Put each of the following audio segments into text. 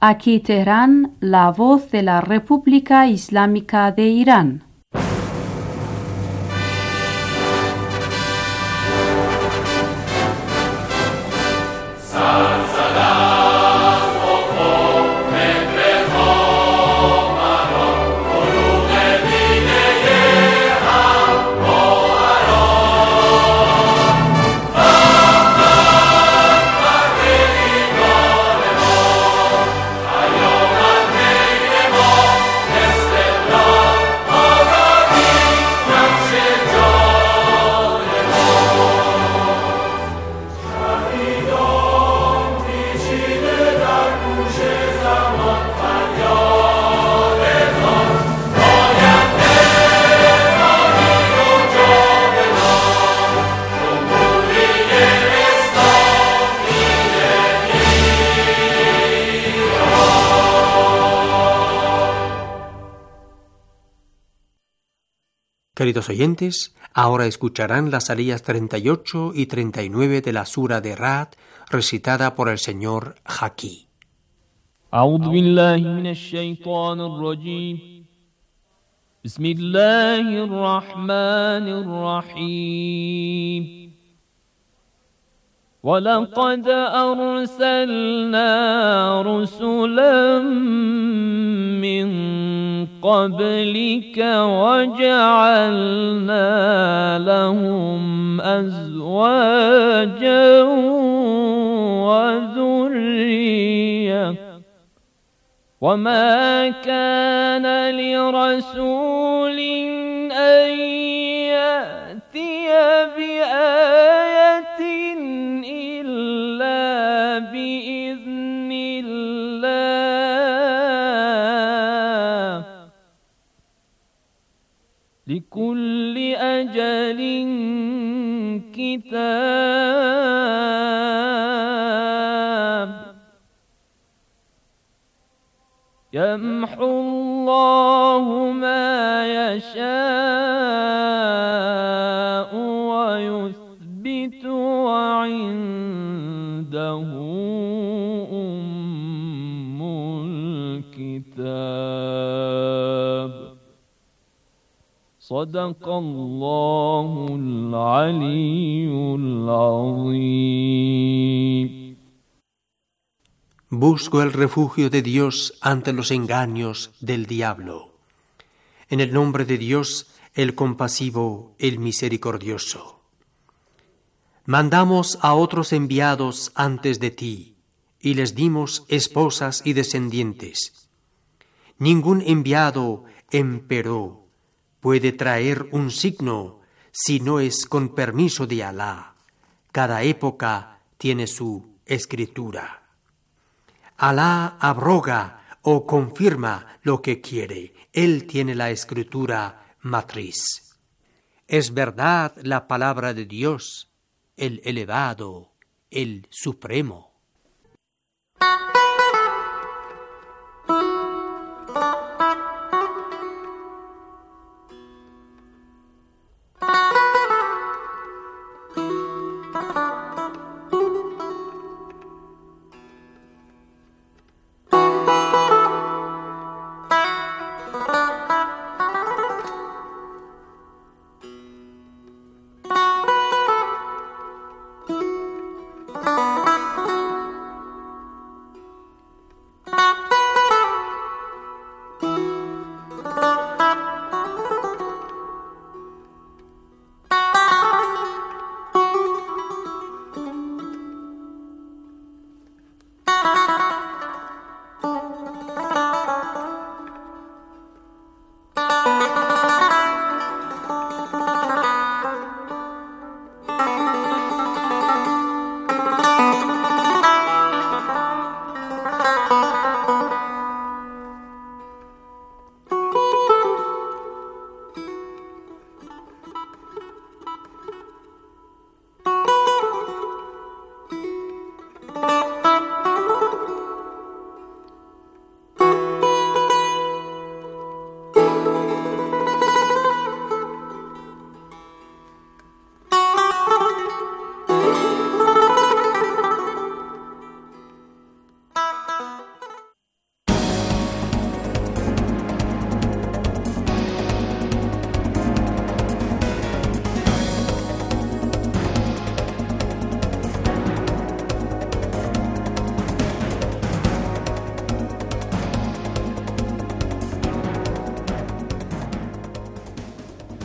Aquí Teherán, la voz de la República Islámica de Irán. Queridos oyentes, ahora escucharán las aliyas 38 y 39 de la sura de Ra'd, recitada por el señor Haki. أعوذ بالله من الشيطان الرجيم بسم الله الرحمن الرحيم ولقد أرسلنا رسلا من قبلك وجعلنا لهم أزواجا وذرية وما كان لرسول أن يأتي بآية إلا بإذن الله لكل أجل كتاب يمحو الله ما يشاء ويثبت وعنده أم الكتاب صدق الله العلي العظيم. Busco el refugio de Dios ante los engaños del diablo. En el nombre de Dios, el compasivo, el misericordioso. Mandamos a otros enviados antes de ti, y les dimos esposas y descendientes. Ningún enviado, empero, puede traer un signo si no es con permiso de Alá. Cada época tiene su escritura. Alá abroga o confirma lo que quiere. Él tiene la escritura matriz. Es verdad la palabra de Dios, el elevado, el supremo.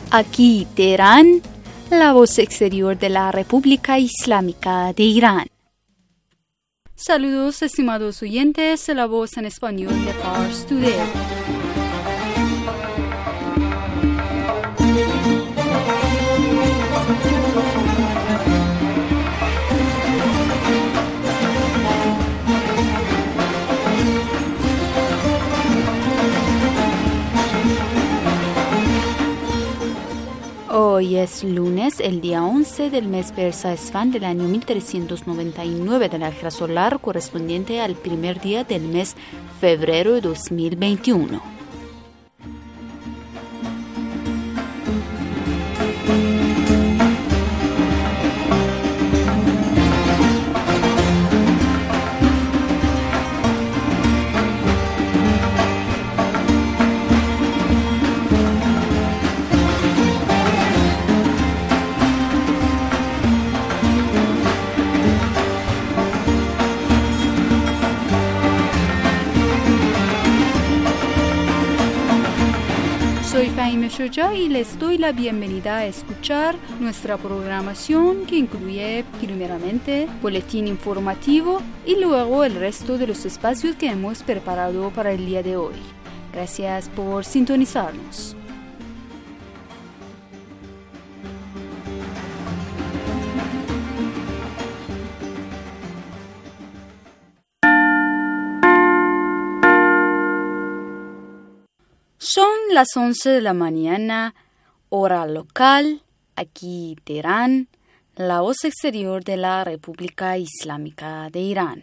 Aquí Teherán, la voz exterior de la República Islámica de Irán. Saludos, estimados oyentes, la voz en español de Pars Today. Hoy es lunes, el día 11 del mes persa Esfand del año 1399 de la Era Solar, correspondiente al primer día del mes febrero de 2021. Soy Fahime Shoja y les doy la bienvenida a escuchar nuestra programación que incluye primeramente boletín informativo y luego el resto de los espacios que hemos preparado para el día de hoy. Gracias por sintonizarnos. Son las 11 de la mañana, hora local, aquí Teherán, la voz exterior de la República Islámica de Irán.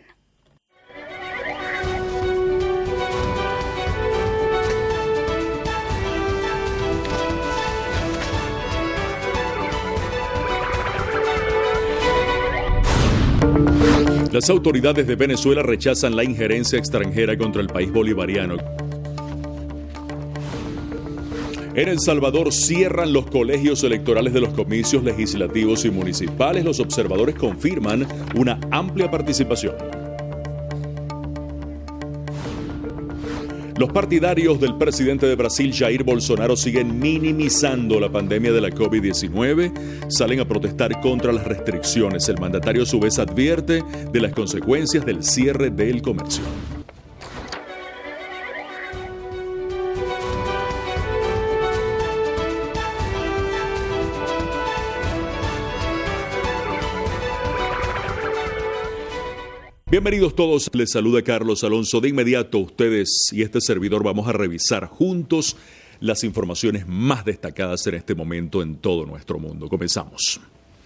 Las autoridades de Venezuela rechazan la injerencia extranjera contra el país bolivariano. En El Salvador cierran los colegios electorales de los comicios legislativos y municipales. Los observadores confirman una amplia participación. Los partidarios del presidente de Brasil, Jair Bolsonaro, siguen minimizando la pandemia de la COVID-19. Salen a protestar contra las restricciones. El mandatario a su vez advierte de las consecuencias del cierre del comercio. Bienvenidos todos, les saluda Carlos Alonso. De inmediato ustedes y este servidor vamos a revisar juntos las informaciones más destacadas en este momento en todo nuestro mundo. Comenzamos.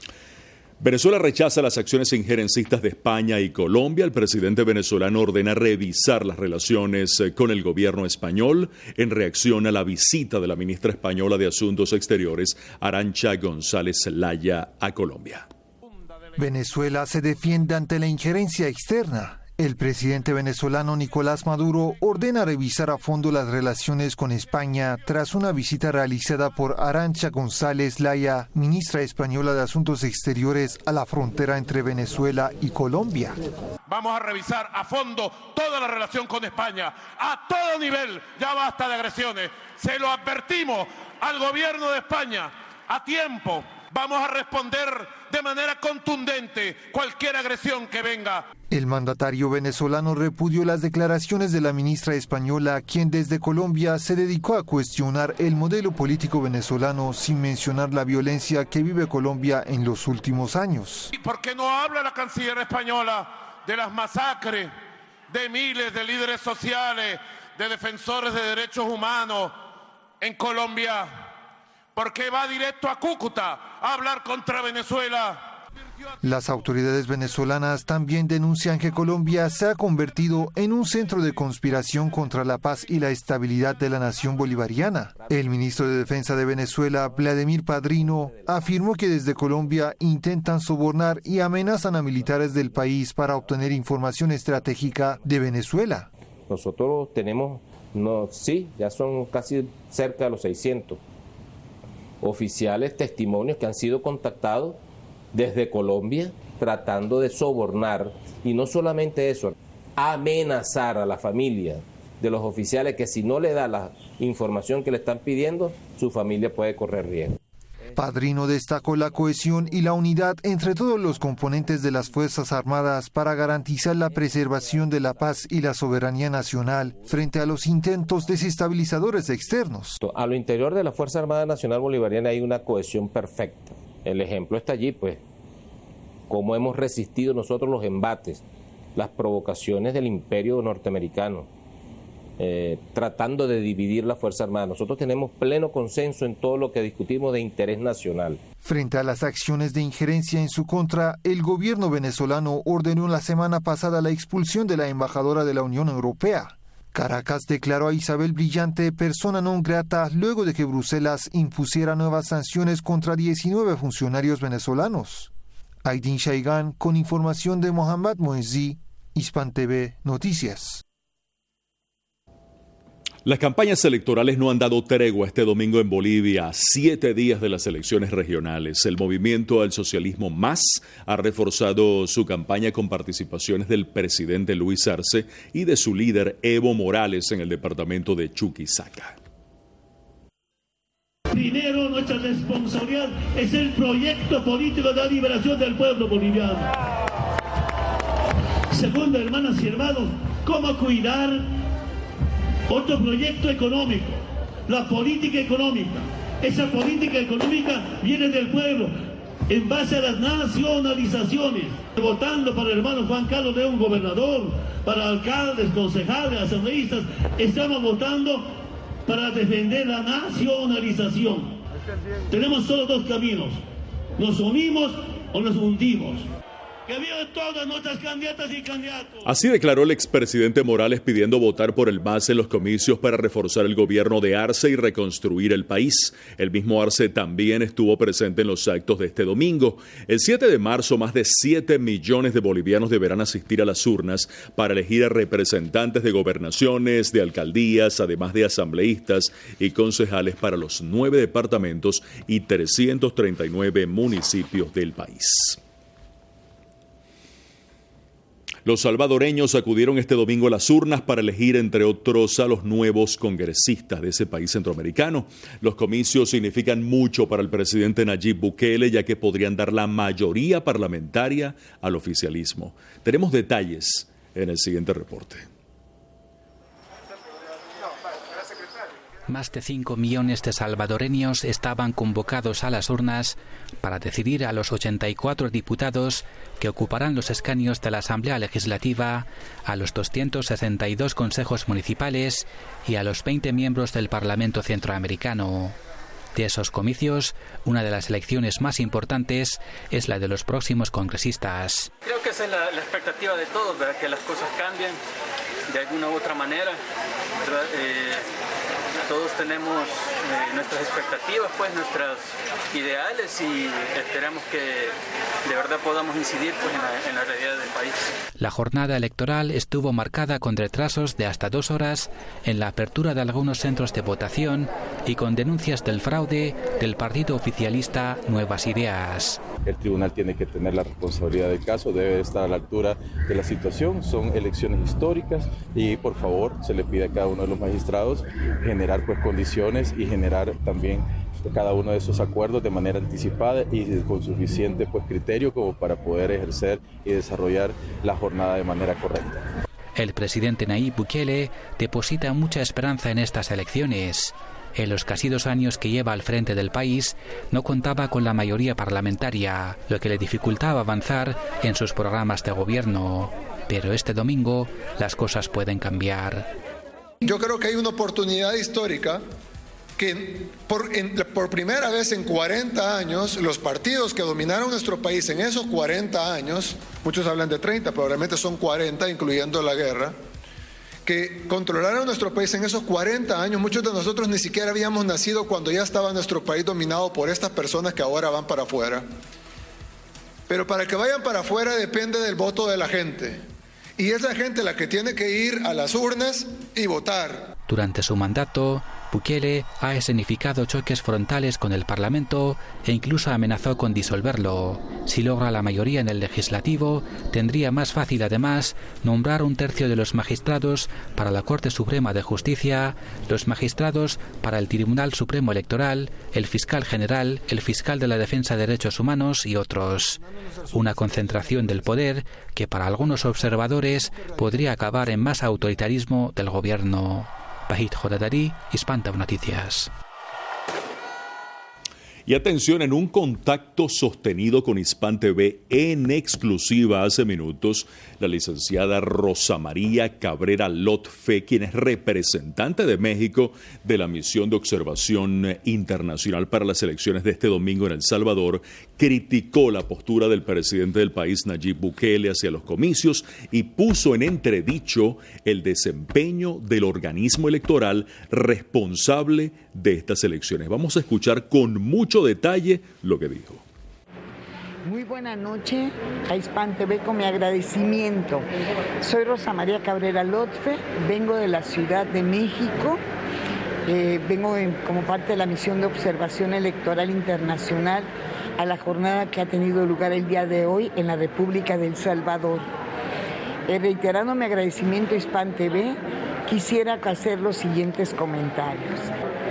Venezuela rechaza las acciones injerencistas de España y Colombia. El presidente venezolano ordena revisar las relaciones con el gobierno español en reacción a la visita de la ministra española de Asuntos Exteriores, Arantxa González Laya, a Colombia. Venezuela se defiende ante la injerencia externa. El presidente venezolano Nicolás Maduro ordena revisar a fondo las relaciones con España tras una visita realizada por Arantxa González Laya, ministra española de Asuntos Exteriores, a la frontera entre Venezuela y Colombia. Vamos a revisar a fondo toda la relación con España, a todo nivel. Ya basta de agresiones. Se lo advertimos al gobierno de España a tiempo. Vamos a responder de manera contundente cualquier agresión que venga. El mandatario venezolano repudió las declaraciones de la ministra española, quien desde Colombia se dedicó a cuestionar el modelo político venezolano sin mencionar la violencia que vive Colombia en los últimos años. ¿Y por qué no habla la canciller española de las masacres de miles de líderes sociales, de defensores de derechos humanos en Colombia? ¿Por qué va directo a Cúcuta a hablar contra Venezuela? Las autoridades venezolanas también denuncian que Colombia se ha convertido en un centro de conspiración contra la paz y la estabilidad de la nación bolivariana. El ministro de Defensa de Venezuela, Vladimir Padrino, afirmó que desde Colombia intentan sobornar y amenazan a militares del país para obtener información estratégica de Venezuela. Nosotros tenemos, ya son casi cerca de los 600 oficiales, testimonios que han sido contactados desde Colombia tratando de sobornar, y no solamente eso, amenazar a la familia de los oficiales que si no le da la información que le están pidiendo, su familia puede correr riesgo. Padrino destacó la cohesión y la unidad entre todos los componentes de las Fuerzas Armadas para garantizar la preservación de la paz y la soberanía nacional frente a los intentos desestabilizadores externos. A lo interior de la Fuerza Armada Nacional Bolivariana hay una cohesión perfecta. El ejemplo está allí, pues, cómo hemos resistido nosotros los embates, las provocaciones del imperio norteamericano, tratando de dividir la Fuerza Armada. Nosotros tenemos pleno consenso en todo lo que discutimos de interés nacional. Frente a las acciones de injerencia en su contra, el gobierno venezolano ordenó la semana pasada la expulsión de la embajadora de la Unión Europea. Caracas declaró a Isabel Brillante persona non grata luego de que Bruselas impusiera nuevas sanciones contra 19 funcionarios venezolanos. Aydin Shaigan, con información de Mohammad Moezzi, Hispan TV Noticias. Las campañas electorales no han dado tregua este domingo en Bolivia, a 7 días de las elecciones regionales. El movimiento al socialismo MAS ha reforzado su campaña con participaciones del presidente Luis Arce y de su líder Evo Morales en el departamento de Chuquisaca. Primero, nuestra responsabilidad es el proyecto político de la liberación del pueblo boliviano. Segundo, hermanas y hermanos, cómo cuidar otro proyecto económico, la política económica. Esa política económica viene del pueblo en base a las nacionalizaciones. Votando para el hermano Juan Carlos León, gobernador, para alcaldes, concejales, asambleístas, estamos votando para defender la nacionalización. Tenemos solo 2 caminos: nos unimos o nos hundimos. Que vivan todas nuestras candidatas y candidatos. Así declaró el expresidente Morales pidiendo votar por el MAS en los comicios para reforzar el gobierno de Arce y reconstruir el país. El mismo Arce también estuvo presente en los actos de este domingo. El 7 de marzo, más de 7 millones de bolivianos deberán asistir a las urnas para elegir a representantes de gobernaciones, de alcaldías, además de asambleístas y concejales para los 9 departamentos y 339 municipios del país. Los salvadoreños acudieron este domingo a las urnas para elegir, entre otros, a los nuevos congresistas de ese país centroamericano. Los comicios significan mucho para el presidente Nayib Bukele, ya que podrían dar la mayoría parlamentaria al oficialismo. Tenemos detalles en el siguiente reporte. Más de 5 millones de salvadoreños estaban convocados a las urnas para decidir a los 84 diputados que ocuparán los escaños de la Asamblea Legislativa, a los 262 consejos municipales y a los 20 miembros del Parlamento Centroamericano. De esos comicios, una de las elecciones más importantes es la de los próximos congresistas. Creo que esa es la expectativa de todos, ¿verdad? Que las cosas cambien de alguna u otra manera, ¿verdad? Todos tenemos nuestras expectativas, pues nuestros ideales, y esperamos que de verdad podamos incidir pues en la realidad del país. La jornada electoral estuvo marcada con retrasos de hasta 2 horas en la apertura de algunos centros de votación y con denuncias del fraude del partido oficialista Nuevas Ideas. El tribunal tiene que tener la responsabilidad del caso, debe estar a la altura de la situación. Son elecciones históricas y por favor se le pide a cada uno de los magistrados generar pues condiciones y generar también cada uno de esos acuerdos de manera anticipada y con suficiente pues criterio como para poder ejercer y desarrollar la jornada de manera correcta. El presidente Nayib Bukele deposita mucha esperanza en estas elecciones. En los casi 2 años que lleva al frente del país, no contaba con la mayoría parlamentaria, lo que le dificultaba avanzar en sus programas de gobierno. Pero este domingo las cosas pueden cambiar. Yo creo que hay una oportunidad histórica que por primera vez en 40 años, los partidos que dominaron nuestro país en esos 40 años, muchos hablan de 30, pero realmente son 40, incluyendo la guerra, que controlaron nuestro país en esos 40 años. Muchos de nosotros ni siquiera habíamos nacido cuando ya estaba nuestro país dominado por estas personas que ahora van para afuera. Pero para que vayan para afuera depende del voto de la gente. Y es la gente la que tiene que ir a las urnas y votar. Durante su mandato, Bukele ha escenificado choques frontales con el Parlamento e incluso amenazó con disolverlo. Si logra la mayoría en el legislativo, tendría más fácil además nombrar 1/3 de los magistrados para la Corte Suprema de Justicia, los magistrados para el Tribunal Supremo Electoral, el fiscal general, el fiscal de la Defensa de Derechos Humanos y otros. Una concentración del poder que para algunos observadores podría acabar en más autoritarismo del gobierno. Bahit Jodadari, Hispantab Noticias. Y atención, en un contacto sostenido con Hispan TV en exclusiva hace minutos, la licenciada Rosa María Cabrera Lotfe, quien es representante de México de la misión de observación internacional para las elecciones de este domingo en El Salvador, criticó la postura del presidente del país, Nayib Bukele, hacia los comicios y puso en entredicho el desempeño del organismo electoral responsable de estas elecciones. Vamos a escuchar con mucho detalle lo que dijo. Muy buena noche a Hispan TV con mi agradecimiento. Soy Rosa María Cabrera Lotfe, vengo de la Ciudad de México, vengo como parte de la misión de observación electoral internacional a la jornada que ha tenido lugar el día de hoy en la República de El Salvador. Reiterando mi agradecimiento a Hispan TV, quisiera hacer los siguientes comentarios.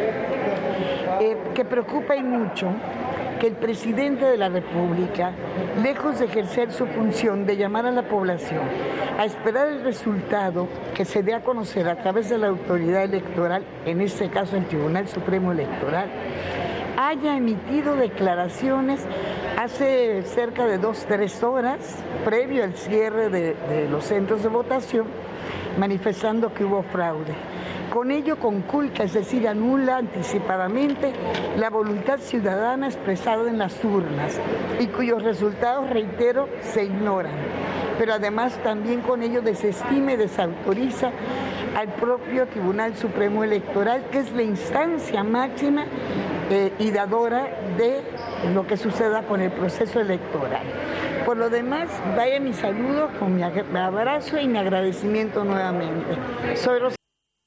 Que preocupa y mucho que el presidente de la República, lejos de ejercer su función de llamar a la población a esperar el resultado que se dé a conocer a través de la autoridad electoral, en este caso el Tribunal Supremo Electoral, haya emitido declaraciones hace cerca de 2-3 horas, previo al cierre de los centros de votación, manifestando que hubo fraude. Con ello conculca, es decir, anula anticipadamente la voluntad ciudadana expresada en las urnas y cuyos resultados, reitero, se ignoran. Pero además también con ello desestima y desautoriza al propio Tribunal Supremo Electoral, que es la instancia máxima y dadora de lo que suceda con el proceso electoral. Por lo demás, vaya mi saludo con mi abrazo y mi agradecimiento nuevamente. Soy Rosa.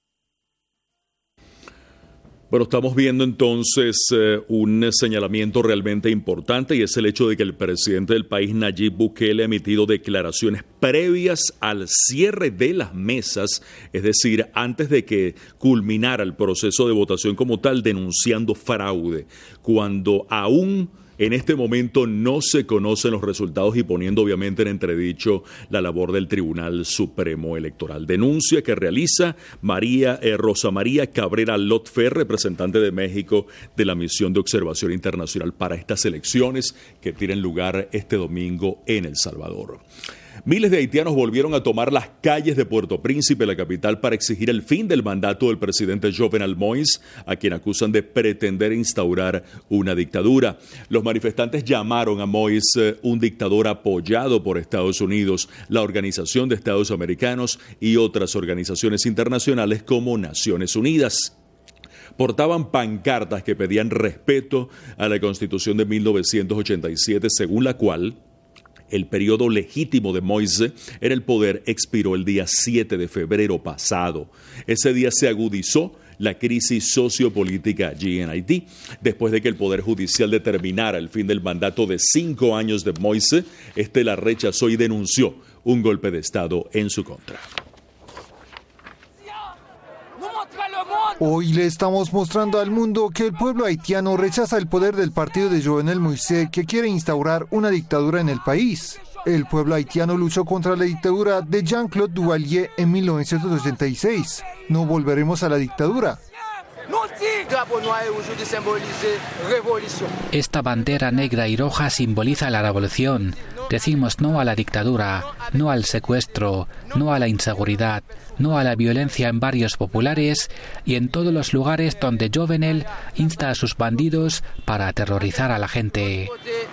Bueno, estamos viendo entonces un señalamiento realmente importante, y es el hecho de que el presidente del país, Nayib Bukele, ha emitido declaraciones previas al cierre de las mesas, es decir, antes de que culminara el proceso de votación como tal, denunciando fraude, cuando aún en este momento no se conocen los resultados y poniendo obviamente en entredicho la labor del Tribunal Supremo Electoral. Denuncia que realiza Rosa María Cabrera Lotfe, representante de México de la misión de observación internacional para estas elecciones que tienen lugar este domingo en El Salvador. Miles de haitianos volvieron a tomar las calles de Puerto Príncipe, la capital, para exigir el fin del mandato del presidente Jovenel Moïse, a quien acusan de pretender instaurar una dictadura. Los manifestantes llamaron a Moïse un dictador apoyado por Estados Unidos, la Organización de Estados Americanos y otras organizaciones internacionales como Naciones Unidas. Portaban pancartas que pedían respeto a la Constitución de 1987, según la cual el periodo legítimo de Moïse en el poder expiró el día 7 de febrero pasado. Ese día se agudizó la crisis sociopolítica allí en Haití, después de que el Poder Judicial determinara el fin del mandato de 5 años de Moïse. Este la rechazó y denunció un golpe de Estado en su contra. Hoy le estamos mostrando al mundo que el pueblo haitiano rechaza el poder del partido de Jovenel Moïse, que quiere instaurar una dictadura en el país. El pueblo haitiano luchó contra la dictadura de Jean-Claude Duvalier en 1986. No volveremos a la dictadura. Esta bandera negra y roja simboliza la revolución. Decimos no a la dictadura, no al secuestro, no a la inseguridad, no a la violencia en barrios populares y en todos los lugares donde Jovenel insta a sus bandidos para aterrorizar a la gente.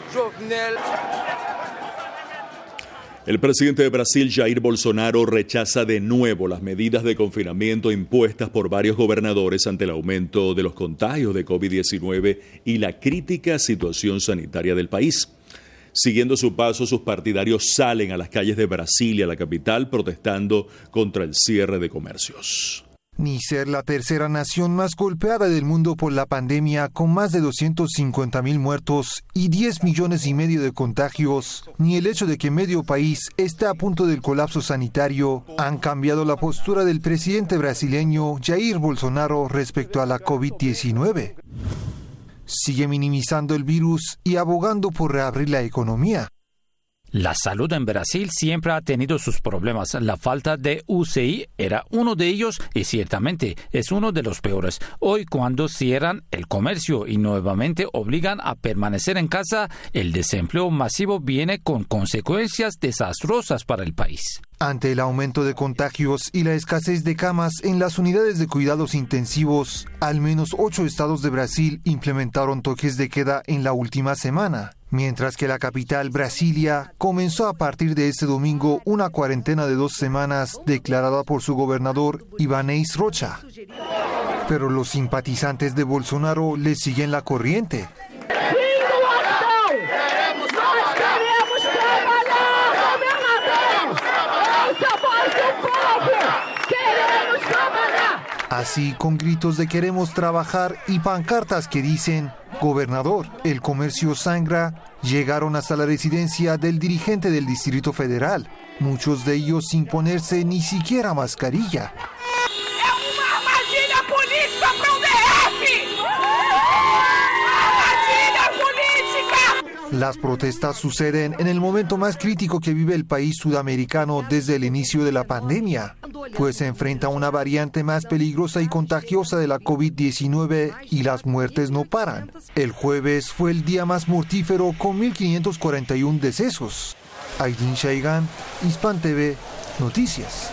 El presidente de Brasil, Jair Bolsonaro, rechaza de nuevo las medidas de confinamiento impuestas por varios gobernadores ante el aumento de los contagios de COVID-19 y la crítica situación sanitaria del país. Siguiendo su paso, sus partidarios salen a las calles de Brasilia, la capital, protestando contra el cierre de comercios. Ni ser la tercera nación más golpeada del mundo por la pandemia, con más de 250,000 muertos y 10 millones y medio de contagios, ni el hecho de que medio país está a punto del colapso sanitario, han cambiado la postura del presidente brasileño Jair Bolsonaro respecto a la COVID-19. Sigue minimizando el virus y abogando por reabrir la economía. La salud en Brasil siempre ha tenido sus problemas. La falta de UCI era uno de ellos y ciertamente es uno de los peores. Hoy, cuando cierran el comercio y nuevamente obligan a permanecer en casa, el desempleo masivo viene con consecuencias desastrosas para el país. Ante el aumento de contagios y la escasez de camas en las unidades de cuidados intensivos, al menos 8 estados de Brasil implementaron toques de queda en la última semana, mientras que la capital, Brasilia, comenzó a partir de este domingo una cuarentena de 2 semanas declarada por su gobernador Ibanez Rocha. Pero los simpatizantes de Bolsonaro le siguen la corriente. Así, con gritos de queremos trabajar y pancartas que dicen gobernador, el comercio sangra, llegaron hasta la residencia del dirigente del Distrito Federal, muchos de ellos sin ponerse ni siquiera mascarilla. Las protestas suceden en el momento más crítico que vive el país sudamericano desde el inicio de la pandemia, pues se enfrenta a una variante más peligrosa y contagiosa de la COVID-19 y las muertes no paran. El jueves fue el día más mortífero con 1.541 decesos. Aydin Shaigan, Hispan TV, Noticias.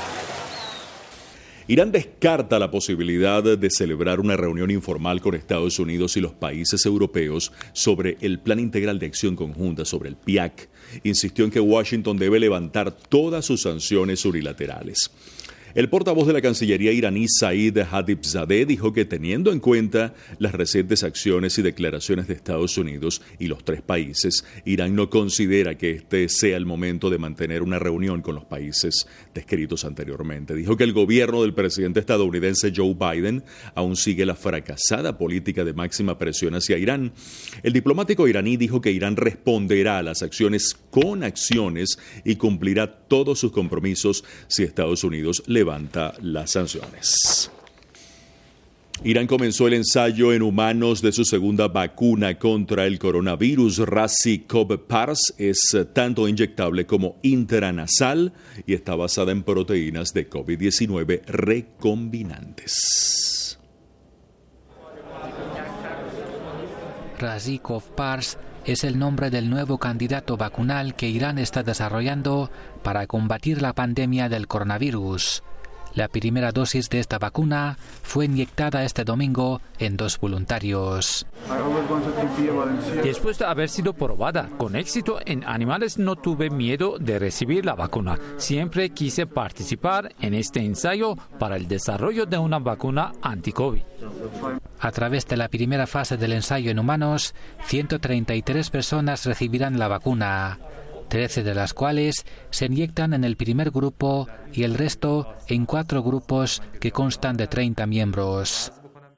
Irán descarta la posibilidad de celebrar una reunión informal con Estados Unidos y los países europeos sobre el Plan Integral de Acción Conjunta sobre el PIAC. Insistió en que Washington debe levantar todas sus sanciones unilaterales. El portavoz de la Cancillería iraní, Said Hatibzadeh, dijo que teniendo en cuenta las recientes acciones y declaraciones de Estados Unidos y los 3 países, Irán no considera que este sea el momento de mantener una reunión con los países descritos anteriormente. Dijo que el gobierno del presidente estadounidense Joe Biden aún sigue la fracasada política de máxima presión hacia Irán. El diplomático iraní dijo que Irán responderá a las acciones con acciones y cumplirá todos sus compromisos si Estados Unidos levanta las sanciones. Irán comenzó el ensayo en humanos de su segunda vacuna contra el coronavirus. Razi-Cov-Pars es tanto inyectable como intranasal y está basada en proteínas de COVID-19 recombinantes. Razi-Cov-Pars es el nombre del nuevo candidato vacunal que Irán está desarrollando para combatir la pandemia del coronavirus. La primera dosis de esta vacuna fue inyectada este domingo en 2 voluntarios. Después de haber sido probada con éxito en animales, no tuve miedo de recibir la vacuna. Siempre quise participar en este ensayo para el desarrollo de una vacuna anti-COVID. A través de la primera fase del ensayo en humanos, 133 personas recibirán la vacuna, 13 de las cuales se inyectan en el primer grupo y el resto en 4 grupos que constan de 30 miembros.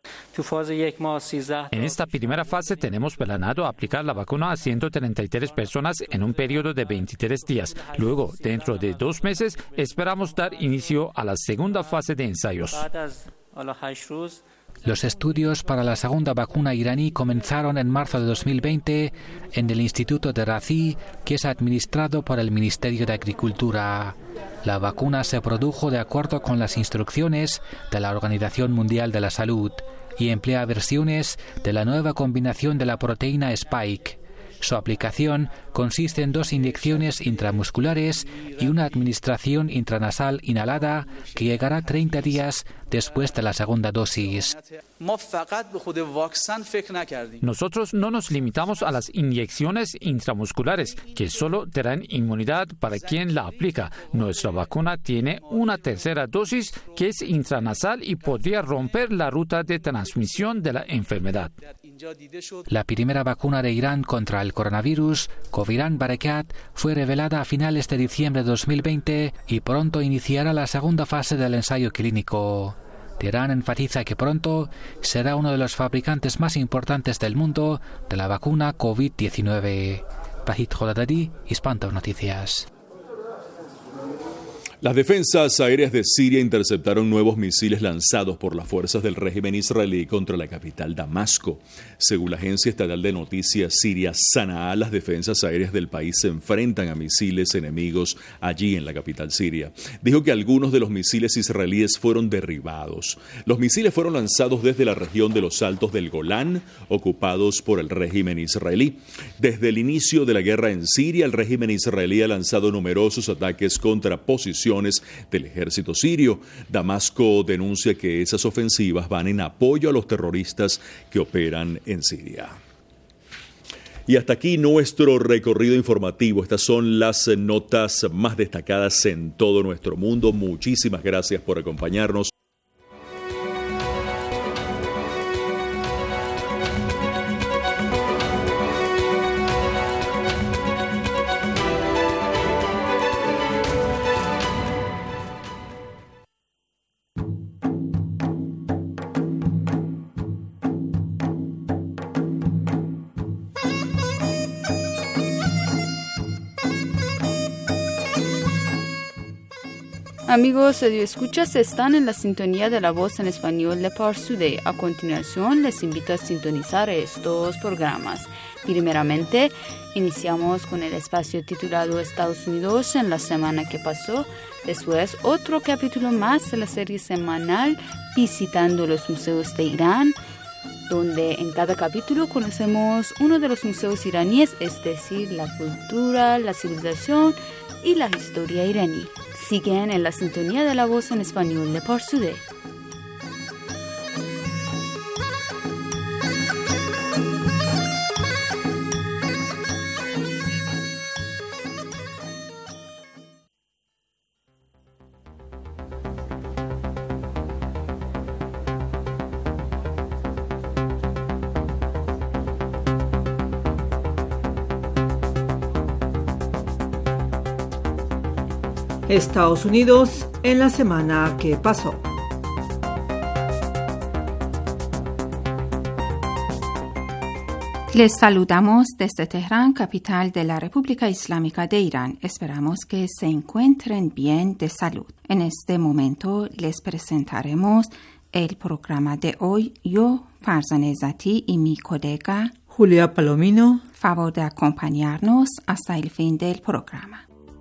En esta primera fase tenemos planeado aplicar la vacuna a 133 personas en un periodo de 23 días. Luego, dentro de 2 meses, esperamos dar inicio a la segunda fase de ensayos. Los estudios para la segunda vacuna iraní comenzaron en marzo de 2020 en el Instituto de Razi, que es administrado por el Ministerio de Agricultura. La vacuna se produjo de acuerdo con las instrucciones de la Organización Mundial de la Salud y emplea versiones de la nueva combinación de la proteína Spike. Su aplicación consiste en 2 inyecciones intramusculares y una administración intranasal inhalada que llegará 30 días después de la segunda dosis. Nosotros no nos limitamos a las inyecciones intramusculares, que solo darán inmunidad para quien la aplica. Nuestra vacuna tiene una tercera dosis que es intranasal y podría romper la ruta de transmisión de la enfermedad. La primera vacuna de Irán contra el coronavirus, Coviran Barakat, fue revelada a finales de diciembre de 2020 y pronto iniciará la segunda fase del ensayo clínico. Teherán enfatiza que pronto será uno de los fabricantes más importantes del mundo de la vacuna COVID-19. Bahit Jodadadi, Hispanto Noticias. Las defensas aéreas de Siria interceptaron nuevos misiles lanzados por las fuerzas del régimen israelí contra la capital Damasco. Según la agencia estatal de noticias siria Sanaa, las defensas aéreas del país se enfrentan a misiles enemigos allí en la capital siria. Dijo que algunos de los misiles israelíes fueron derribados. Los misiles fueron lanzados desde la región de los Altos del Golán, ocupados por el régimen israelí. Desde el inicio de la guerra en Siria, el régimen israelí ha lanzado numerosos ataques contra posiciones del ejército sirio. Damasco denuncia que esas ofensivas van en apoyo a los terroristas que operan en Siria. Y hasta aquí nuestro recorrido informativo. Estas son las notas más destacadas en todo nuestro mundo. Muchísimas gracias por acompañarnos. Amigos radioescuchas, están en la sintonía de la voz en español de Pars Today. A continuación, les invito a sintonizar estos programas. Primeramente, iniciamos con el espacio titulado Estados Unidos en la semana que pasó. Después, otro capítulo más de la serie semanal Visitando los Museos de Irán, donde en cada capítulo conocemos uno de los museos iraníes, es decir, la cultura, la civilización y la historia iraní. Siguen en la sintonía de la voz en español de Pars Today. Estados Unidos en la semana que pasó. Les saludamos desde Teherán, capital de la República Islámica de Irán. Esperamos que se encuentren bien de salud. En este momento les presentaremos el programa de hoy. Yo, Farzaneh Zati, y mi colega Julia Palomino. Favor de acompañarnos hasta el fin del programa.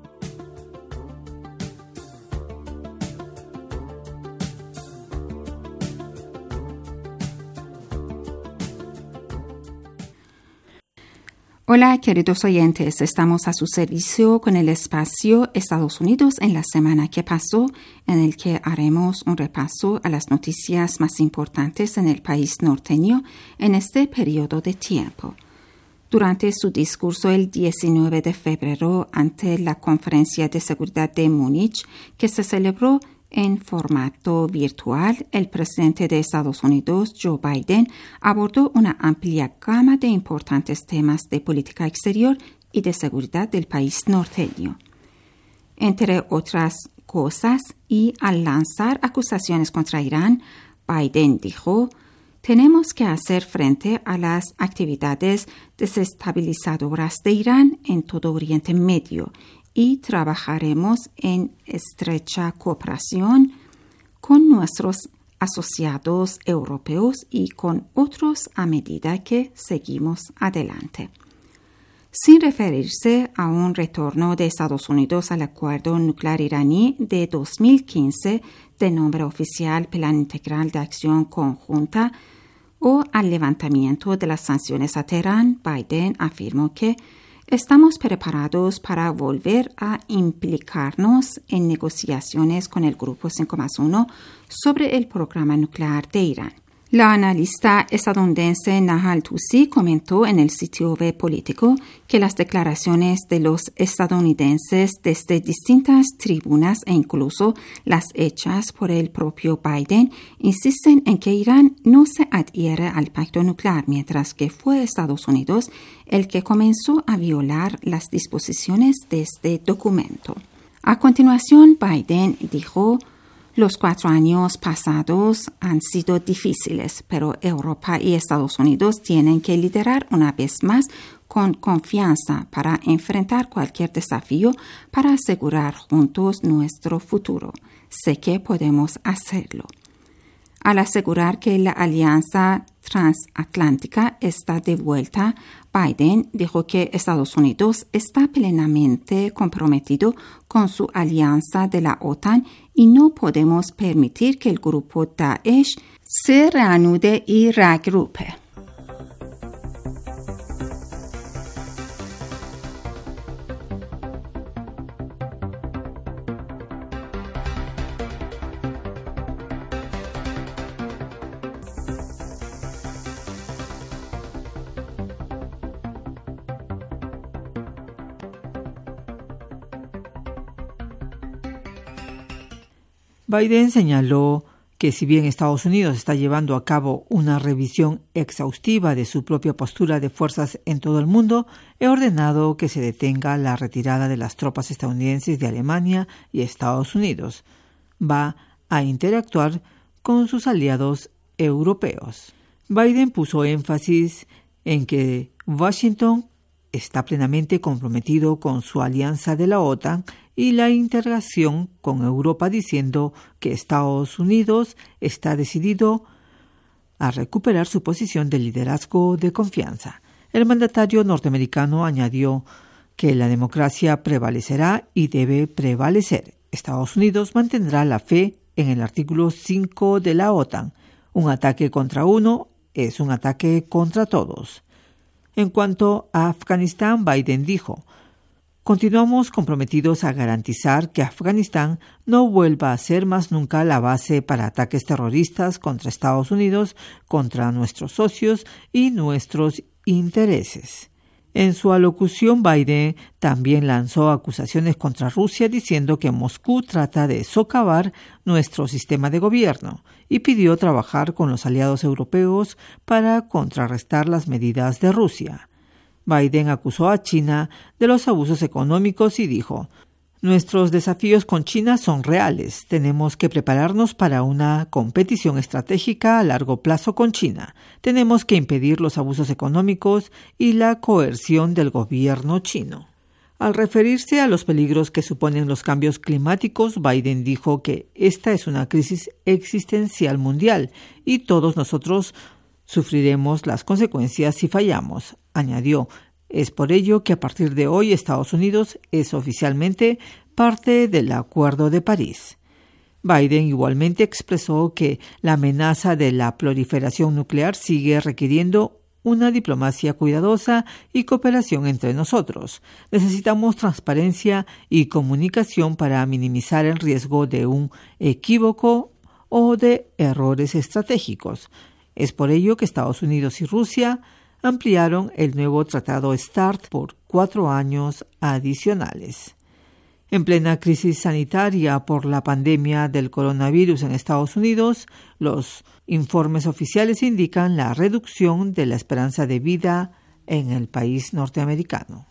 Hola, queridos oyentes, estamos a su servicio con el espacio Estados Unidos en la semana que pasó, en el que haremos un repaso a las noticias más importantes en el país norteño en este periodo de tiempo. Durante su discurso el 19 de febrero ante la Conferencia de Seguridad de Múnich, que se celebró en formato virtual, el presidente de Estados Unidos, Joe Biden, abordó una amplia gama de importantes temas de política exterior y de seguridad del país norteño. Entre otras cosas, y al lanzar acusaciones contra Irán, Biden dijo: «Tenemos que hacer frente a las actividades desestabilizadoras de Irán en todo Oriente Medio y trabajaremos en estrecha cooperación con nuestros asociados europeos y con otros a medida que seguimos adelante». Sin referirse a un retorno de Estados Unidos al acuerdo nuclear iraní de 2015 de nombre oficial Plan Integral de Acción Conjunta o al levantamiento de las sanciones a Teherán, Biden afirmó que estamos preparados para volver a implicarnos en negociaciones con el Grupo 5+1 sobre el programa nuclear de Irán. La analista estadounidense Nahal Tusi comentó en el sitio web político que las declaraciones de los estadounidenses desde distintas tribunas e incluso las hechas por el propio Biden insisten en que Irán no se adhiere al pacto nuclear, mientras que fue Estados Unidos el que comenzó a violar las disposiciones de este documento. A continuación, Biden dijo: Los 4 años pasados han sido difíciles, pero Europa y Estados Unidos tienen que liderar una vez más con confianza para enfrentar cualquier desafío para asegurar juntos nuestro futuro. Sé que podemos hacerlo. Al asegurar que la alianza transatlántica está de vuelta, Biden dijo que Estados Unidos está plenamente comprometido con su alianza de la OTAN y no podemos permitir que el grupo Daesh se reanude y reagrupe. Biden señaló que si bien Estados Unidos está llevando a cabo una revisión exhaustiva de su propia postura de fuerzas en todo el mundo, he ordenado que se detenga la retirada de las tropas estadounidenses de Alemania y Estados Unidos. Va a interactuar con sus aliados europeos. Biden puso énfasis en que Washington está plenamente comprometido con su alianza de la OTAN y la integración con Europa, diciendo que Estados Unidos está decidido a recuperar su posición de liderazgo de confianza. El mandatario norteamericano añadió que la democracia prevalecerá y debe prevalecer. Estados Unidos mantendrá la fe en el artículo 5 de la OTAN. Un ataque contra uno es un ataque contra todos. En cuanto a Afganistán, Biden dijo: continuamos comprometidos a garantizar que Afganistán no vuelva a ser más nunca la base para ataques terroristas contra Estados Unidos, contra nuestros socios y nuestros intereses. En su alocución, Biden también lanzó acusaciones contra Rusia diciendo que Moscú trata de socavar nuestro sistema de gobierno y pidió trabajar con los aliados europeos para contrarrestar las medidas de Rusia. Biden acusó a China de los abusos económicos y dijo: nuestros desafíos con China son reales. Tenemos que prepararnos para una competición estratégica a largo plazo con China. Tenemos que impedir los abusos económicos y la coerción del gobierno chino. Al referirse a los peligros que suponen los cambios climáticos, Biden dijo que esta es una crisis existencial mundial y todos nosotros sufriremos las consecuencias si fallamos. Añadió: es por ello que a partir de hoy Estados Unidos es oficialmente parte del Acuerdo de París. Biden igualmente expresó que la amenaza de la proliferación nuclear sigue requiriendo una diplomacia cuidadosa y cooperación entre nosotros. Necesitamos transparencia y comunicación para minimizar el riesgo de un equívoco o de errores estratégicos. Es por ello que Estados Unidos y Rusia ampliaron el nuevo Tratado START por 4 años adicionales. En plena crisis sanitaria por la pandemia del coronavirus en Estados Unidos, los informes oficiales indican la reducción de la esperanza de vida en el país norteamericano.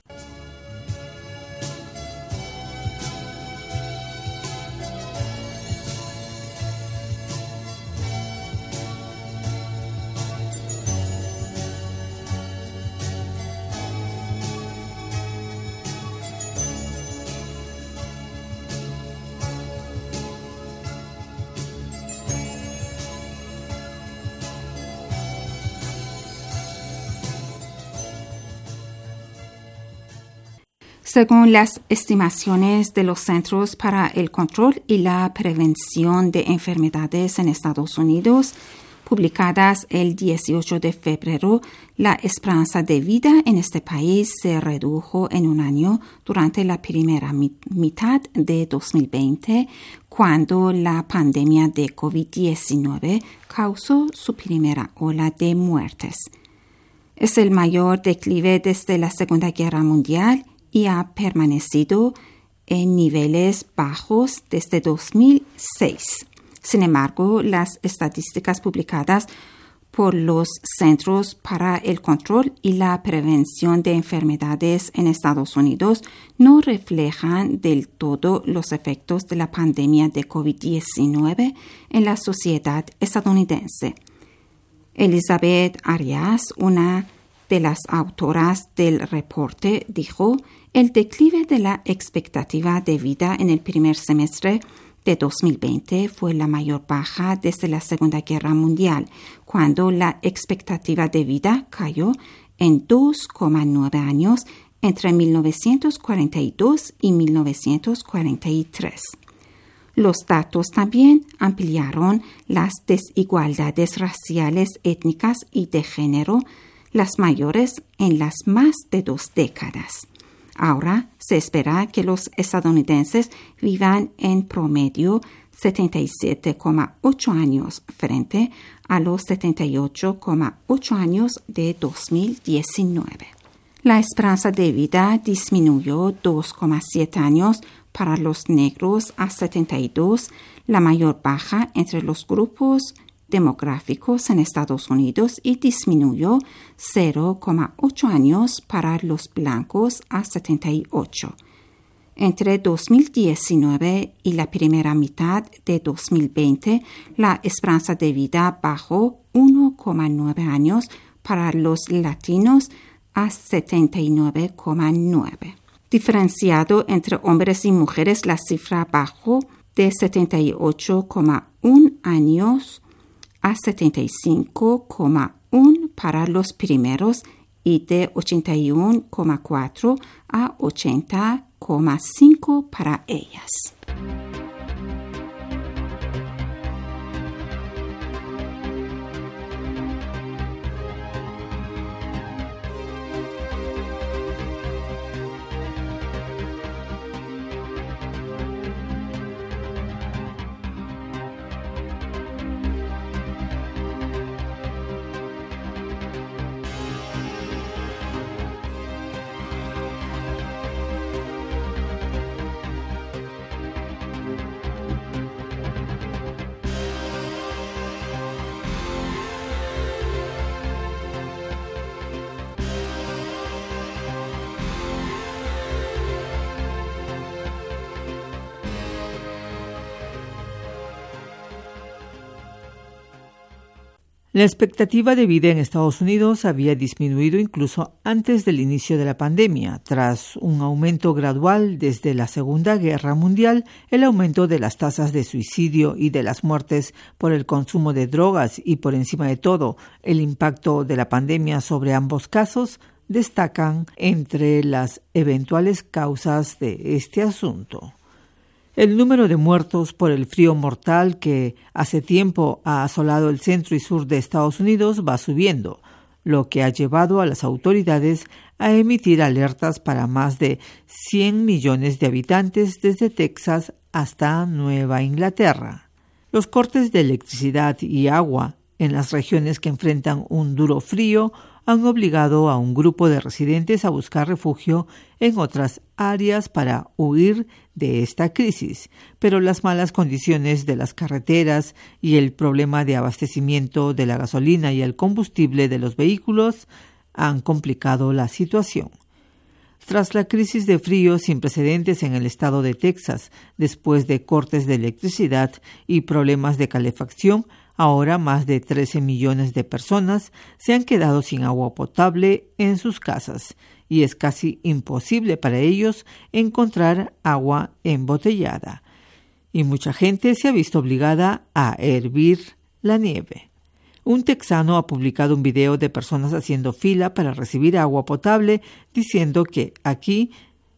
Según las estimaciones de los Centros para el Control y la Prevención de Enfermedades en Estados Unidos, publicadas el 18 de febrero, la esperanza de vida en este país se redujo en un año durante la primera mitad de 2020, cuando la pandemia de COVID-19 causó su primera ola de muertes. Es el mayor declive desde la Segunda Guerra Mundial y ha permanecido en niveles bajos desde 2006. Sin embargo, las estadísticas publicadas por los Centros para el Control y la Prevención de Enfermedades en Estados Unidos no reflejan del todo los efectos de la pandemia de COVID-19 en la sociedad estadounidense. Elizabeth Arias, una de las autoras del reporte, dijo: el declive de la expectativa de vida en el primer semestre de 2020 fue la mayor baja desde la Segunda Guerra Mundial, cuando la expectativa de vida cayó en 2,9 años entre 1942 y 1943. Los datos también ampliaron las desigualdades raciales, étnicas y de género, las mayores en las más de 2 décadas. Ahora se espera que los estadounidenses vivan en promedio 77,8 años frente a los 78,8 años de 2019. La esperanza de vida disminuyó 2,7 años para los negros a 72, la mayor baja entre los grupos demográficos en Estados Unidos, y disminuyó 0,8 años para los blancos a 78. Entre 2019 y la primera mitad de 2020, la esperanza de vida bajó 1,9 años para los latinos a 79,9. Diferenciado entre hombres y mujeres, la cifra bajó de 78,1 años a 75,1 para los primeros y de 81,4 a 80,5 para ellas. La expectativa de vida en Estados Unidos había disminuido incluso antes del inicio de la pandemia. Tras un aumento gradual desde la Segunda Guerra Mundial, el aumento de las tasas de suicidio y de las muertes por el consumo de drogas y, por encima de todo, el impacto de la pandemia sobre ambos casos destacan entre las eventuales causas de este asunto. El número de muertos por el frío mortal que hace tiempo ha asolado el centro y sur de Estados Unidos va subiendo, lo que ha llevado a las autoridades a emitir alertas para más de 100 millones de habitantes desde Texas hasta Nueva Inglaterra. Los cortes de electricidad y agua en las regiones que enfrentan un duro frío han obligado a un grupo de residentes a buscar refugio en otras áreas para huir de esta crisis, pero las malas condiciones de las carreteras y el problema de abastecimiento de la gasolina y el combustible de los vehículos han complicado la situación. Tras la crisis de frío sin precedentes en el estado de Texas, después de cortes de electricidad y problemas de calefacción, ahora más de 13 millones de personas se han quedado sin agua potable en sus casas y es casi imposible para ellos encontrar agua embotellada. Y mucha gente se ha visto obligada a hervir la nieve. Un texano ha publicado un video de personas haciendo fila para recibir agua potable, diciendo que aquí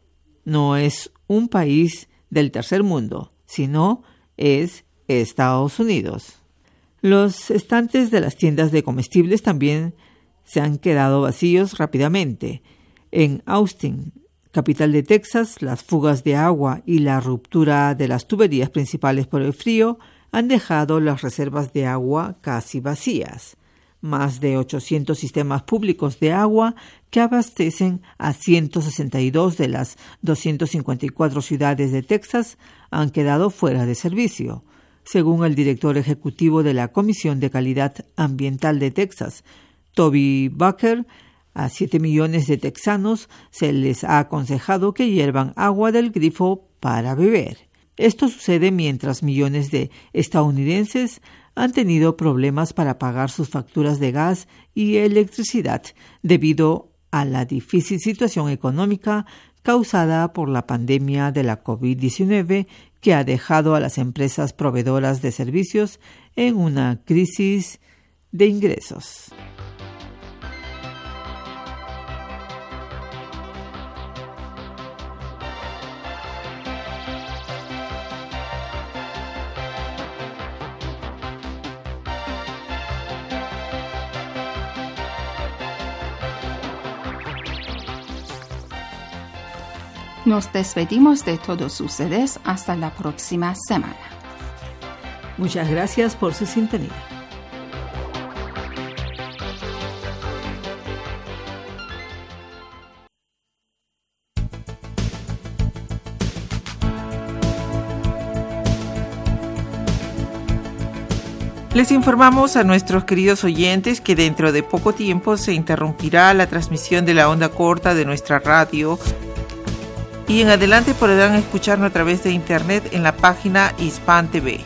no es un país del tercer mundo, sino es Estados Unidos. Los estantes de las tiendas de comestibles también se han quedado vacíos rápidamente. En Austin, capital de Texas, las fugas de agua y la ruptura de las tuberías principales por el frío han dejado las reservas de agua casi vacías. Más de 800 sistemas públicos de agua que abastecen a 162 de las 254 ciudades de Texas han quedado fuera de servicio. según el director ejecutivo de la Comisión de Calidad Ambiental de Texas, Toby Baker. A 7 millones de texanos se les ha aconsejado que hiervan agua del grifo para beber. Esto sucede mientras millones de estadounidenses han tenido problemas para pagar sus facturas de gas y electricidad debido a la difícil situación económica causada por la pandemia de la COVID-19 que ha dejado a las empresas proveedoras de servicios en una crisis de ingresos. Nos despedimos de todos ustedes hasta la próxima semana. Muchas gracias por su sintonía. Les informamos a nuestros queridos oyentes que dentro de poco tiempo se interrumpirá la transmisión de la onda corta de nuestra radio y en adelante podrán escucharnos a través de internet en la página Hispan TV.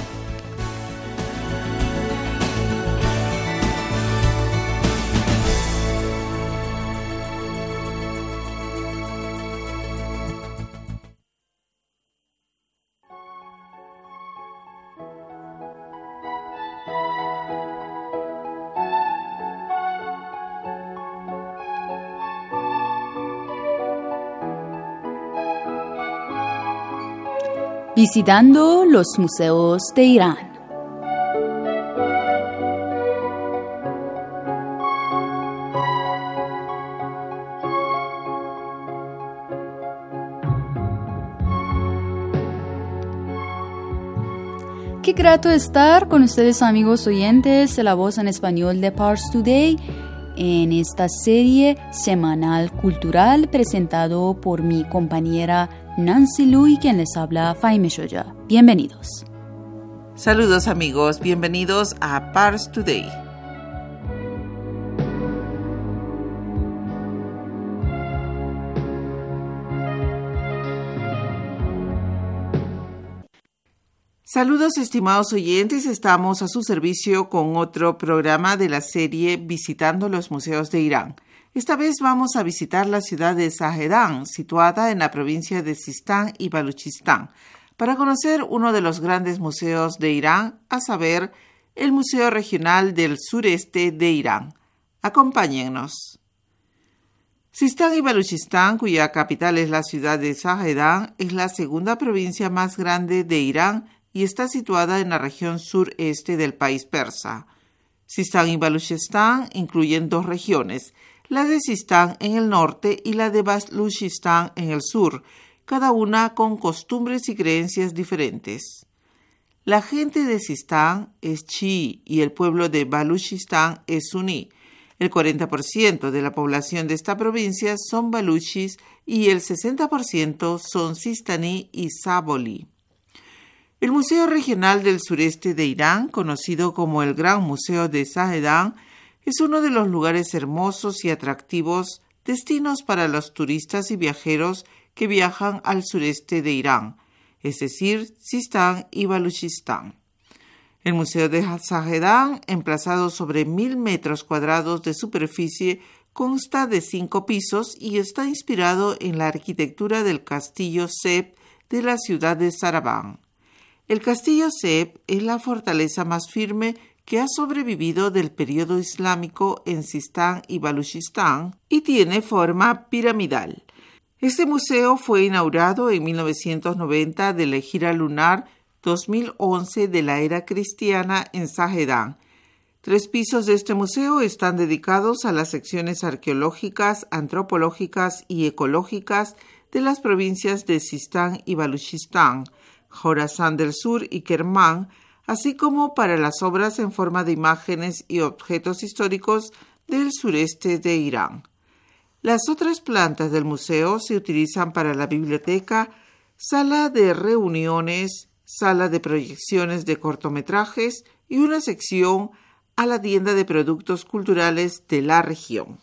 Visitando los museos de Irán. Qué grato estar con ustedes, amigos oyentes de La Voz en Español de Pars Today, en esta serie semanal cultural presentado por mi compañera Nancy Lu y quien les habla Faime Shoya. Bienvenidos. Saludos amigos, bienvenidos a Pars Today. Saludos estimados oyentes, estamos a su servicio con otro programa de la serie Visitando los Museos de Irán. Esta vez vamos a visitar la ciudad de Zahedán, situada en la provincia de Sistán y Baluchistán, para conocer uno de los grandes museos de Irán, a saber, el Museo Regional del Sureste de Irán. Acompáñennos. Sistán y Baluchistán, cuya capital es la ciudad de Zahedán, es la segunda provincia más grande de Irán y está situada en la región sureste del país persa. Sistán y Baluchistán incluyen dos regiones, la de Sistán en el norte y la de Baluchistán en el sur, cada una con costumbres y creencias diferentes. La gente de Sistán es chií y el pueblo de Baluchistán es suní. El 40% de la población de esta provincia son baluchis y el 60% son sistaní y saboli. El Museo Regional del Sureste de Irán, conocido como el Gran Museo de Zahedán, es uno de los lugares hermosos y atractivos, destinos para los turistas y viajeros que viajan al sureste de Irán, es decir, Sistán y Baluchistán. El Museo de Zahedán, emplazado sobre 1.000 metros cuadrados de superficie, consta de 5 pisos y está inspirado en la arquitectura del castillo Seb de la ciudad de Sarabán. El castillo Seb es la fortaleza más firme que ha sobrevivido del periodo islámico en Sistán y Baluchistán y tiene forma piramidal. Este museo fue inaugurado en 1990 de la gira lunar 2011 de la era cristiana en Zahedán. 3 pisos de este museo están dedicados a las secciones arqueológicas, antropológicas y ecológicas de las provincias de Sistán y Baluchistán, Jorasán del Sur y Kermán, así como para las obras en forma de imágenes y objetos históricos del sureste de Irán. Las otras plantas del museo se utilizan para la biblioteca, sala de reuniones sala de proyecciones de cortometrajes y una sección a la tienda de productos culturales de la región.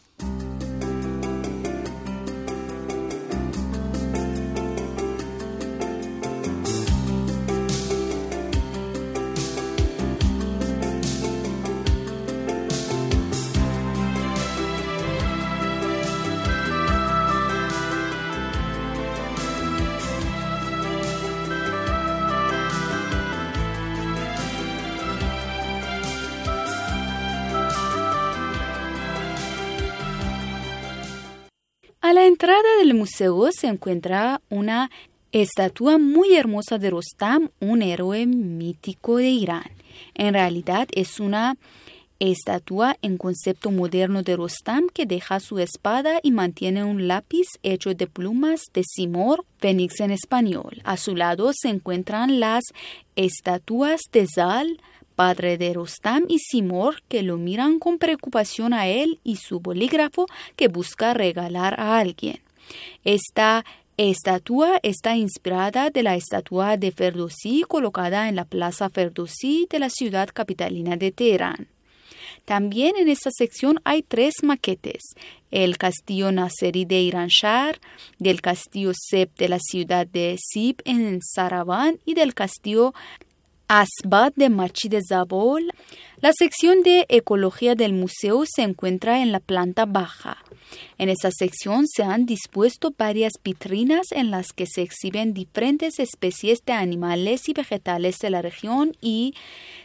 A la entrada del museo se encuentra una estatua muy hermosa de Rostam, un héroe mítico de Irán. En realidad es una estatua en concepto moderno de Rostam que deja su espada y mantiene un lápiz hecho de plumas de Simor, fénix en español. A su lado se encuentran las estatuas de Zal, padre de Rostam, y Simor, que lo miran con preocupación a él, y su bolígrafo que busca regalar a alguien. Esta estatua está inspirada de la estatua de Ferdowsi colocada en la Plaza Ferdowsi de la ciudad capitalina de Teherán. También en esta sección hay 3 maquetes: el castillo Naseri de Iranshahr, del castillo Seb de la ciudad de Sib en Saravan y del castillo Asbad de Machid Zabol. La sección de ecología del museo se encuentra en la planta baja. En esta sección se han dispuesto varias vitrinas en las que se exhiben diferentes especies de animales y vegetales de la región y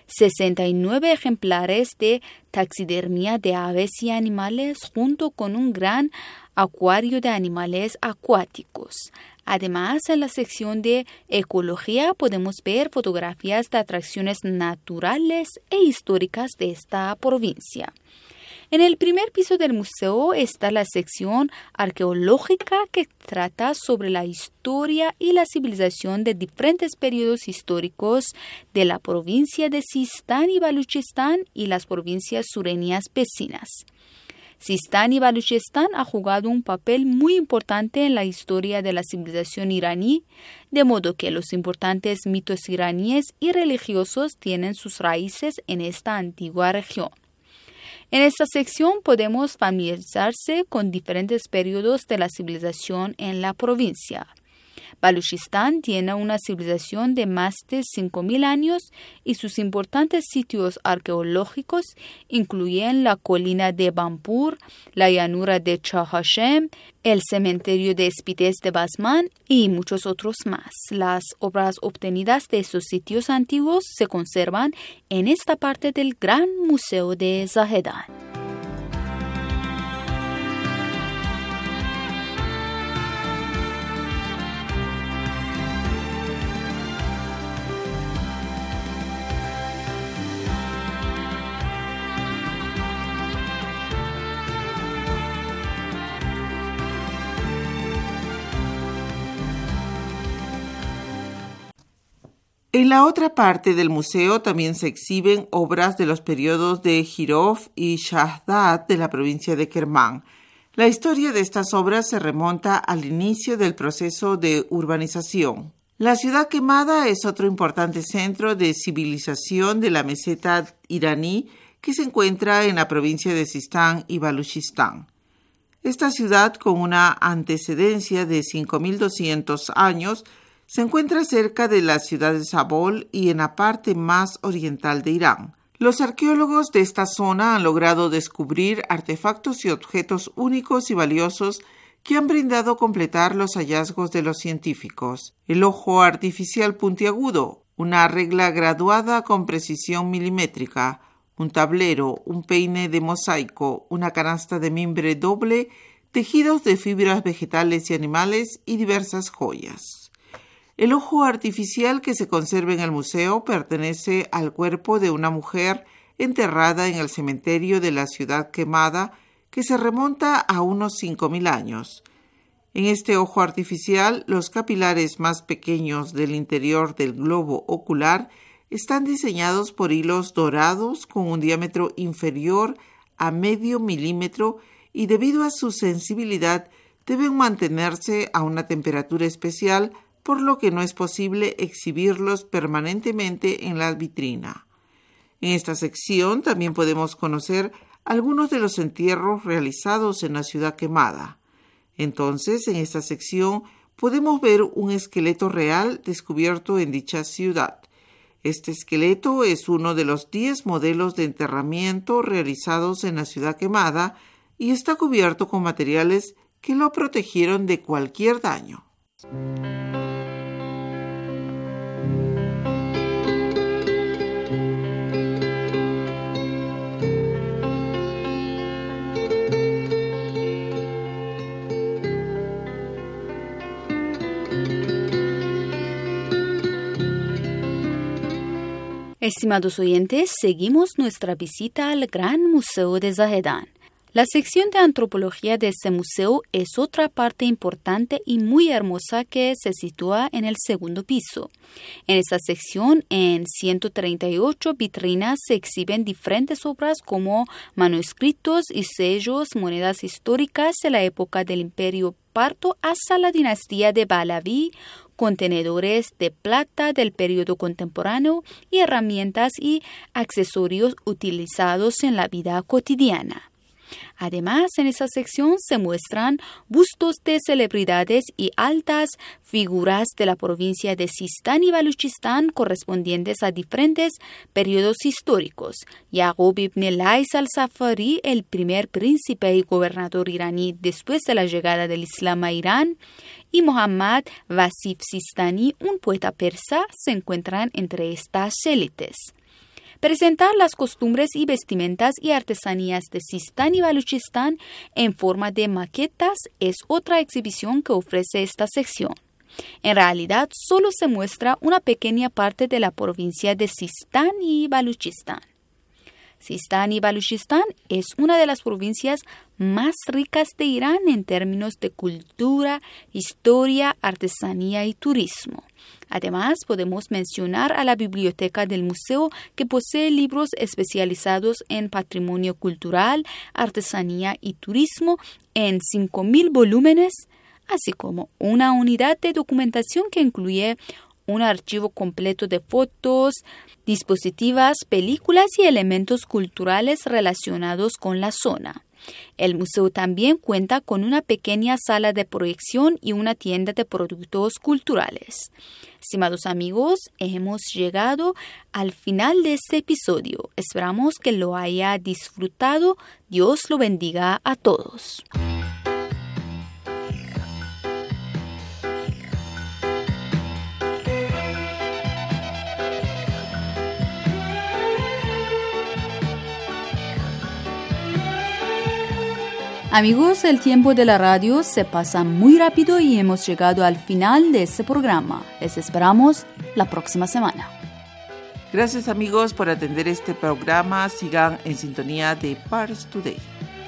69 ejemplares de taxidermia de aves y animales, junto con un gran acuario de animales acuáticos. Además, en la sección de ecología podemos ver fotografías de atracciones naturales e históricas de esta provincia. En el primer piso del museo está la sección arqueológica que trata sobre la historia y la civilización de diferentes periodos históricos de la provincia de Sistán y Baluchistán y las provincias sureñas vecinas. Sistán y Baluchistán ha jugado un papel muy importante en la historia de la civilización iraní, de modo que los importantes mitos iraníes y religiosos tienen sus raíces en esta antigua región. En esta sección podemos familiarizarse con diferentes periodos de la civilización en la provincia. Baluchistán tiene una civilización de más de 5.000 años y sus importantes sitios arqueológicos incluyen la colina de Bampur, la llanura de Shah Hashem, el cementerio de Spitez de Basman y muchos otros más. Las obras obtenidas de esos sitios antiguos se conservan en esta parte del Gran Museo de Zahedan. En la otra parte del museo también se exhiben obras de los periodos de Jirov y Shahdad de la provincia de Kermán. La historia de estas obras se remonta al inicio del proceso de urbanización. La ciudad quemada es otro importante centro de civilización de la meseta iraní que se encuentra en la provincia de Sistán y Baluchistán. Esta ciudad, con una antecedencia de 5.200 años, se encuentra cerca de la ciudad de Zabol y en la parte más oriental de Irán. Los arqueólogos de esta zona han logrado descubrir artefactos y objetos únicos y valiosos que han brindado completar los hallazgos de los científicos. El ojo artificial puntiagudo, una regla graduada con precisión milimétrica, un tablero, un peine de mosaico, una canasta de mimbre doble, tejidos de fibras vegetales y animales y diversas joyas. El ojo artificial que se conserva en el museo pertenece al cuerpo de una mujer enterrada en el cementerio de la ciudad quemada que se remonta a unos 5.000 años. En este ojo artificial, los capilares más pequeños del interior del globo ocular están diseñados por hilos dorados con un diámetro inferior a medio milímetro y debido a su sensibilidad deben mantenerse a una temperatura especial por lo que no es posible exhibirlos permanentemente en la vitrina. En esta sección también podemos conocer algunos de los entierros realizados en la ciudad quemada. Entonces, en esta sección podemos ver un esqueleto real descubierto en dicha ciudad. Este esqueleto es uno de los 10 modelos de enterramiento realizados en la ciudad quemada y está cubierto con materiales que lo protegieron de cualquier daño. Estimados oyentes, seguimos nuestra visita al Gran Museo de Zahedán. La sección de antropología de este museo es otra parte importante y muy hermosa que se sitúa en el segundo piso. En esta sección, en 138 vitrinas se exhiben diferentes obras como manuscritos y sellos, monedas históricas de la época del Imperio Parto hasta la dinastía de Pahlaví, contenedores de plata del periodo contemporáneo y herramientas y accesorios utilizados en la vida cotidiana. Además, en esa sección se muestran bustos de celebridades y altas figuras de la provincia de Sistán y Baluchistán correspondientes a diferentes periodos históricos. Yaqub ibn Lais al-Safari, el primer príncipe y gobernador iraní después de la llegada del Islam a Irán, y Muhammad Vasif Sistani, un poeta persa, se encuentran entre estas élites. Presentar las costumbres y vestimentas y artesanías de Sistán y Baluchistán en forma de maquetas es otra exhibición que ofrece esta sección. En realidad, solo se muestra una pequeña parte de la provincia de Sistán y Baluchistán. Sistán y Baluchistán es una de las provincias más ricas de Irán en términos de cultura, historia, artesanía y turismo. Además, podemos mencionar a la biblioteca del museo, que posee libros especializados en patrimonio cultural, artesanía y turismo en 5.000 volúmenes, así como una unidad de documentación que incluye un archivo completo de fotos, dispositivos, películas y elementos culturales relacionados con la zona. El museo también cuenta con una pequeña sala de proyección y una tienda de productos culturales. Estimados amigos, hemos llegado al final de este episodio. Esperamos que lo haya disfrutado. Dios lo bendiga a todos. Amigos, el tiempo de la radio se pasa muy rápido y hemos llegado al final de este programa. Les esperamos la próxima semana. Gracias amigos por atender este programa. Sigan en sintonía de Pars Today.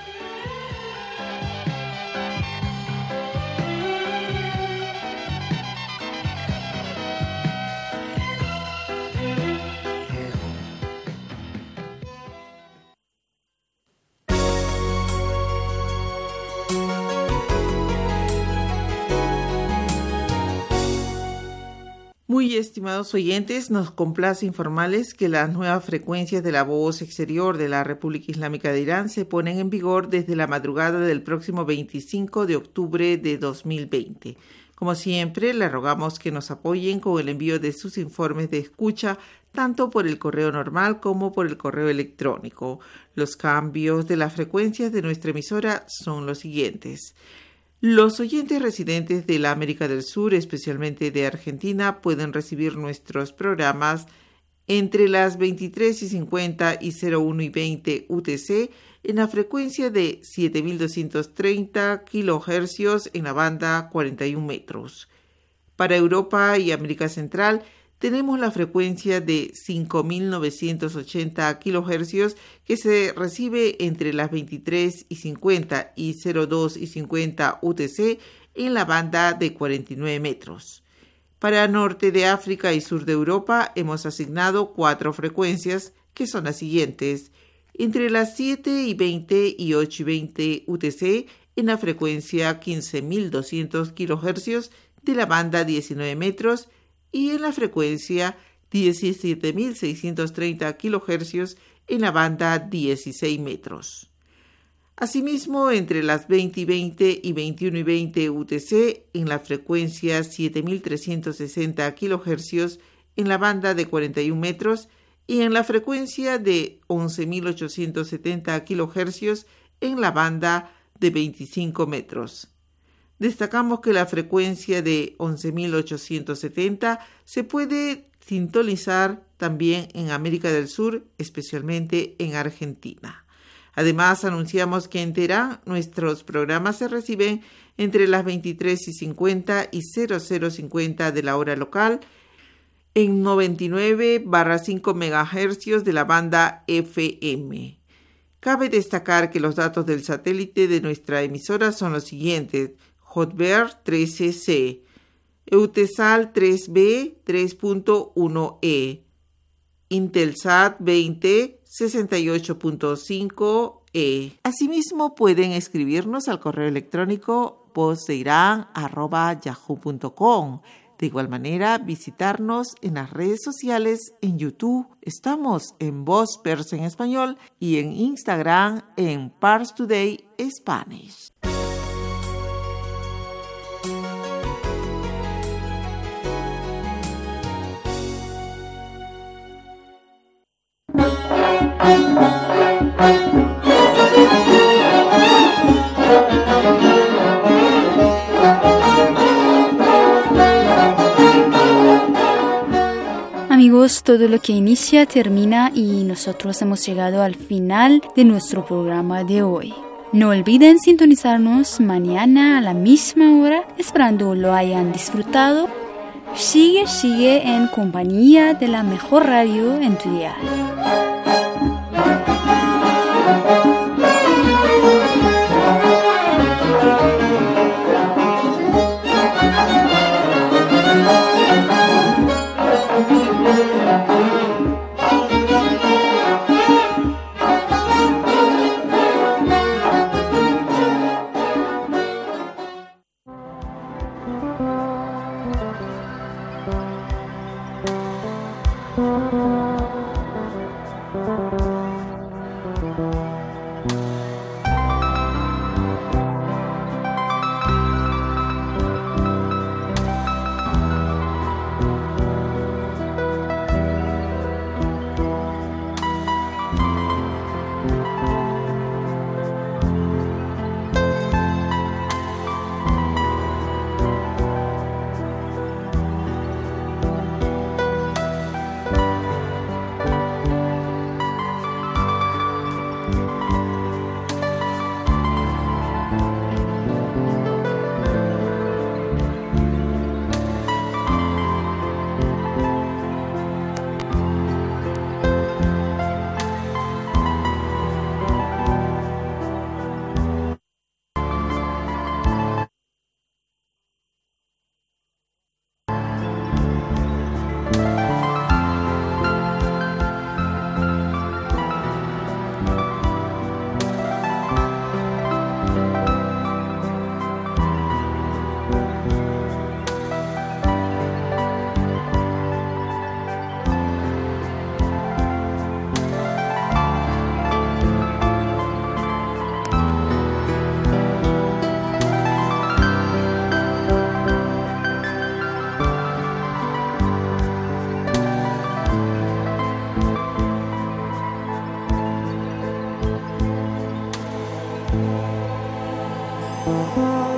Muy estimados oyentes, nos complace informarles que las nuevas frecuencias de la voz exterior de la República Islámica de Irán se ponen en vigor desde la madrugada del próximo 25 de octubre de 2020. Como siempre, les rogamos que nos apoyen con el envío de sus informes de escucha, tanto por el correo normal como por el correo electrónico. Los cambios de las frecuencias de nuestra emisora son los siguientes. Los oyentes residentes de la América del Sur, especialmente de Argentina, pueden recibir nuestros programas entre las 23:50 y 01:20 UTC en la frecuencia de 7.230 kHz en la banda 41 metros. Para Europa y América Central, tenemos la frecuencia de 5.980 kHz que se recibe entre las 23:50 y 02:50 UTC en la banda de 49 metros. Para Norte de África y Sur de Europa hemos asignado 4 frecuencias que son las siguientes: entre las 7:20 y 8:20 UTC en la frecuencia 15.200 kHz de la banda 19 metros y en la frecuencia 17.630 kHz en la banda 16 metros. Asimismo, entre las 20:20 y 21:20 UTC en la frecuencia 7.360 kHz en la banda de 41 metros y en la frecuencia de 11.870 kHz en la banda de 25 metros. Destacamos que la frecuencia de 11.870 se puede sintonizar también en América del Sur, especialmente en Argentina. Además, anunciamos que en Teherán nuestros programas se reciben entre las 23:50 y 00:50 de la hora local en 99/5 MHz de la banda FM. Cabe destacar que los datos del satélite de nuestra emisora son los siguientes: Hotbird 13C, Eutelsat 3B 3.1E, Intelsat 20 68.5E. Asimismo, pueden escribirnos al correo electrónico vozdeiran@yahoo.com. De igual manera, visitarnos en las redes sociales, en YouTube. Estamos en Voz Persa en Español y en Instagram en Pars Today Spanish. Amigos, todo lo que inicia termina y nosotros hemos llegado al final de nuestro programa de hoy. No olviden sintonizarnos mañana a la misma hora, esperando lo hayan disfrutado. Sigue en compañía de la mejor radio en tu dial. Thank you.